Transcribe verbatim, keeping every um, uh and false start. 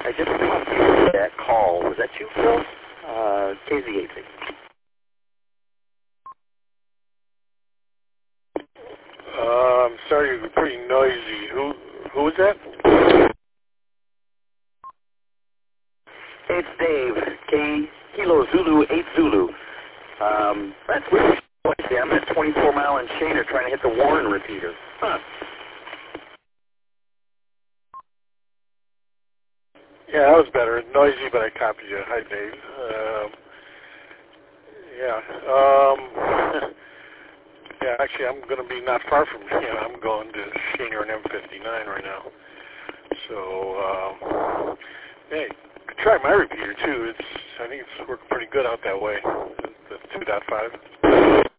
I just missed that call. Was that you, Phil? Uh, K Z eighty. Uh, I'm sorry, you're pretty noisy. Who who is that? Hey, it's Dave. K Kilo Zulu eight Zulu. Um, that's really noisy. I'm at twenty-four mile and Shaner trying to hit the Warren repeater. Huh. Yeah, that was better. Noisy, but I copied you. Hi, Dave. Um, yeah. Um, yeah, actually, I'm going to be not far from you. Know, I'm going to Shaner and M fifty-nine right now. So, um, hey, try my repeater too. It's I think it's working pretty good out that way. The two point five.